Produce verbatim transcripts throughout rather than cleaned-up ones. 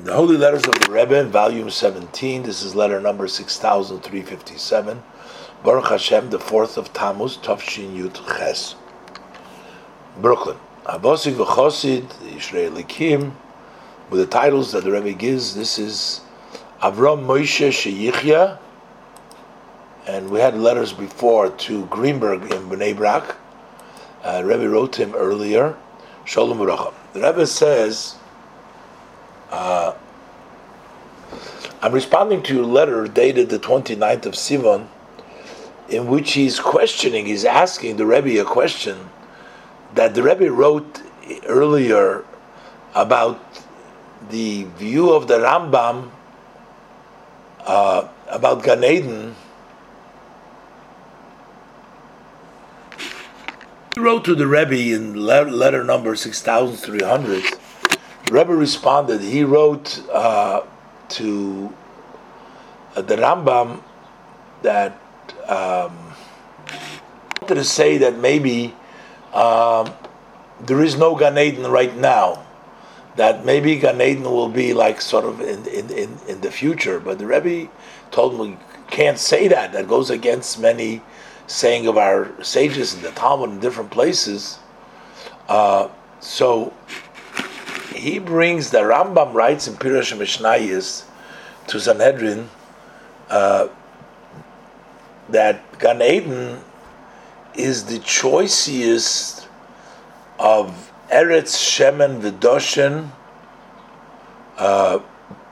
The Holy Letters of the Rebbe, volume seventeen. This is letter number six thousand three hundred fifty-seven. Baruch Hashem, the fourth of Tammuz, Tafshin Yud Ches. Brooklyn. Abosik v'chosid, Yisrael Likim, with the titles that the Rebbe gives. This is Avram Moshe Sheyichya, and we had letters before to Greenberg in Bnei Brak. Uh, Rebbe wrote to him earlier. Shalom Uracha. The Rebbe says, uh, I'm responding to your letter dated the twenty-ninth of Sivan, in which he's questioning, he's asking the Rebbe a question that the Rebbe wrote earlier about the view of the Rambam uh, about Gan Eden. He wrote to the Rebbe in letter number six thousand three hundred. The Rebbe responded. He wrote uh, to uh, the Rambam that um, wanted to say that maybe um, there is no Gan Eden right now. That maybe Gan Eden will be like sort of in, in, in, in the future. But the Rebbe told him we can't say that. That goes against many saying of our sages in the Talmud in different places. Uh, so he brings, the Rambam writes in Pirush Mishnayos to Sanhedrin uh, that Gan Eden is the choicest of Eretz Shemen V'Doshen, uh,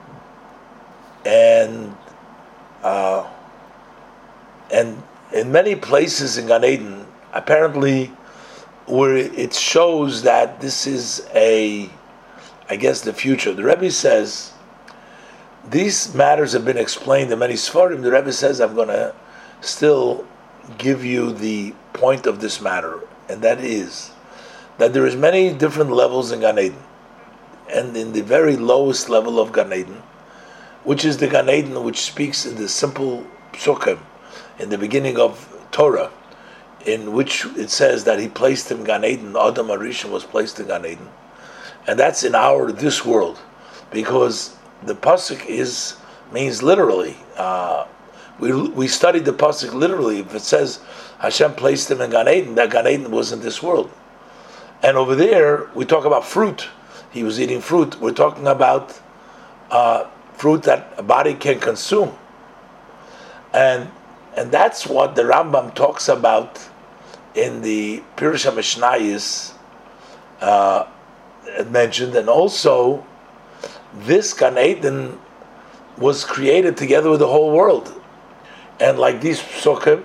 and uh, and in many places in Gan Eden, apparently, where it shows that this is a, I guess, the future. The Rebbe says these matters have been explained in many Sfarim. The Rebbe says I'm going to still give you the point of this matter, and that is that there is many different levels in Gan Eden, and in the very lowest level of Gan Eden, which is the Gan Eden which speaks in the simple psukim in the beginning of Torah, in which it says that he placed in Gan Eden, Adam Arishon was placed in Gan Eden, and that's in our this world, because the pasuk is means literally. Uh, we we studied the pasuk literally. If it says Hashem placed him in Gan Eden, that Gan Eden was in this world. And over there, we talk about fruit. He was eating fruit. We're talking about uh, fruit that a body can consume. And and that's what the Rambam talks about in the Pirush Mishnayos uh, mentioned. And also, this Gan Eden was created together with the whole world. And like these psukim,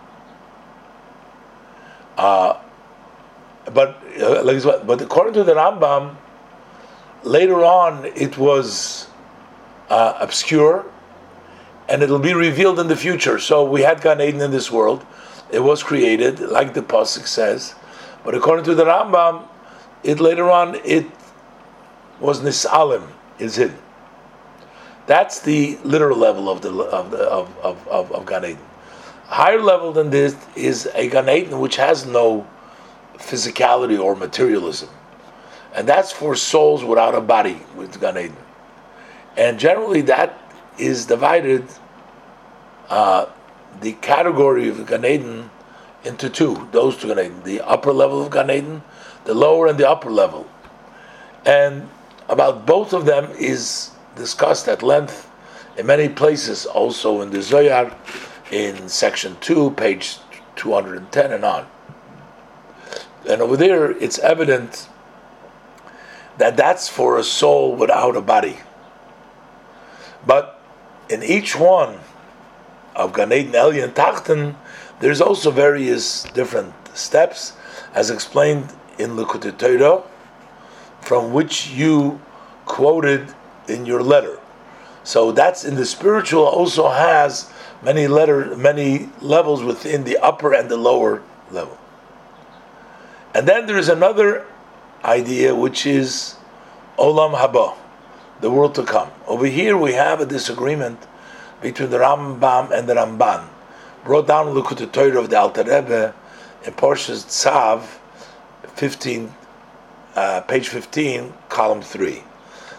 uh, But uh, like this, but according to the Rambam, later on it was uh, obscure, and it'll be revealed in the future. So we had Gan Eden in this world; it was created, like the pasuk says. But according to the Rambam, it later on it was nisalim, is hidden. That's the literal level of the of the of of, of, of Gan Eden. Higher level than this is a Gan Eden which has no physicality or materialism, and that's for souls without a body with Gan Eden. And generally that is divided, uh, the category of Gan Eden, into two, those two Gan Eden, the upper level of Gan Eden, the lower and the upper level. And about both of them is discussed at length in many places, also in the Zohar, in section two, page two hundred ten and on. And over there, it's evident that that's for a soul without a body. But in each one of Gan Eden, Elyon, Tachten, there's also various different steps, as explained in Likutei Torah, from which you quoted in your letter. So that's in the spiritual also has many letter, many levels within the upper and the lower level. And then there is another idea, which is Olam Haba, the world to come. Over here we have a disagreement between the Rambam and the Ramban, brought down in the Likutei Torah of the Alter Rebbe in Parshas Tzav, fifteen, uh, page fifteen, column three.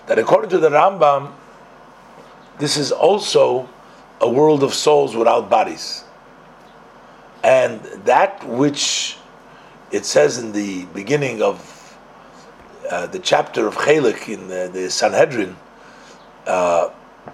that according to the Rambam, this is also a world of souls without bodies. And that which it says in the beginning of uh, the chapter of Chelik in the, the Sanhedrin, uh,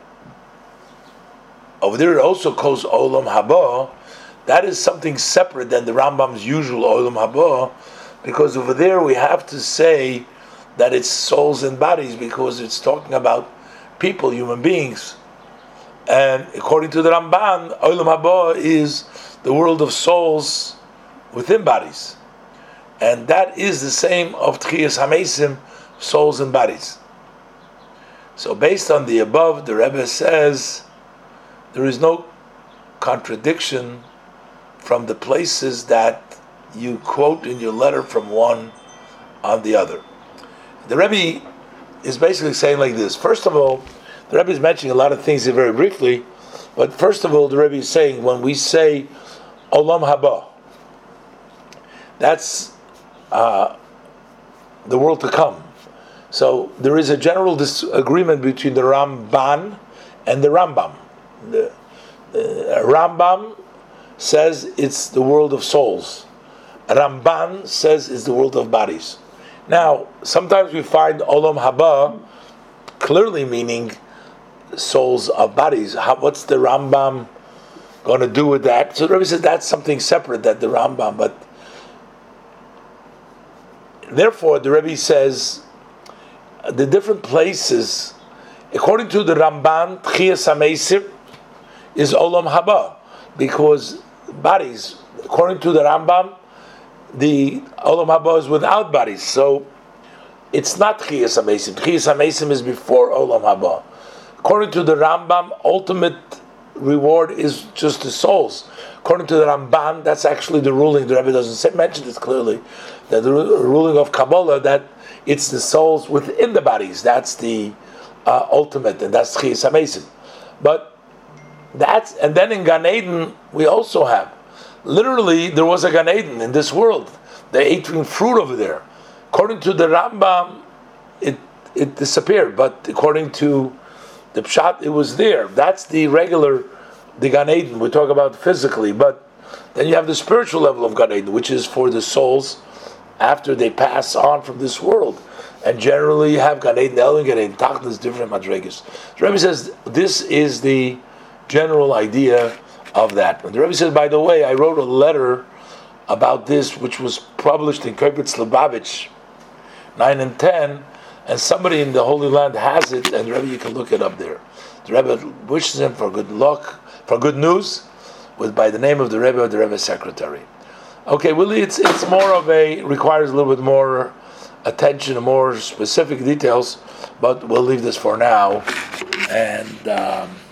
over there it also calls Olam Haba. That is something separate than the Rambam's usual Olam Haba, because over there we have to say that it's souls and bodies, because it's talking about people, human beings. And according to the Ramban, Olam Haba is the world of souls within bodies. And that is the same of Tchiyas HaMeisim, souls and bodies. So based on the above, the Rebbe says there is no contradiction from the places that you quote in your letter from one on the other. The Rebbe is basically saying like this. First of all, the Rebbe is mentioning a lot of things here very briefly, but first of all, the Rebbe is saying when we say Olam Haba, that's uh, the world to come. So there is a general disagreement between the Ramban and the Rambam. The uh, Rambam says it's the world of souls. Ramban says it's the world of bodies. Now, sometimes we find Olam Haba clearly meaning souls of bodies. How, what's the Rambam going to do with that? So the Rebbe says that's something separate that the Rambam, but therefore the Rebbe says the different places, according to the Ramban, Tchiyas HaMeisim is Olam Haba, because bodies, according to the Rambam, the Olam Haba is without bodies, so it's not Tchiyas HaMeisim. Tchiyas HaMeisim is before Olam Haba. According to the Rambam, ultimate reward is just the souls. According to the Ramban, that's actually the ruling. The Rebbe doesn't say, mention it clearly, that the ruling of Kabbalah, that it's the souls within the bodies. That's the uh, ultimate, and that's Tchiyas HaMeisim. But that's, and then in Gan Eden, we also have, literally, there was a Gan Eden in this world. They ate fruit over there. According to the Rambam, it it disappeared, but according to the Pshat, it was there. That's the regular, the Gan Eden. We talk about physically, but then you have the spiritual level of Gan Eden, which is for the souls after they pass on from this world. And generally, you have Gan Eden, El Gan Eden, Tachlis, different madregas. The Rebbe says this is the general idea of that. And the Rebbe says, by the way, I wrote a letter about this, which was published in Kibbutz Lubavitch, nine and ten, and somebody in the Holy Land has it, and the Rebbe, you can look it up there. The Rebbe wishes him for good luck, for good news, with by the name of the Rebbe or the Rebbe's secretary. Okay, Willie, it's it's more of a, requires a little bit more attention and more specific details, but we'll leave this for now, and um,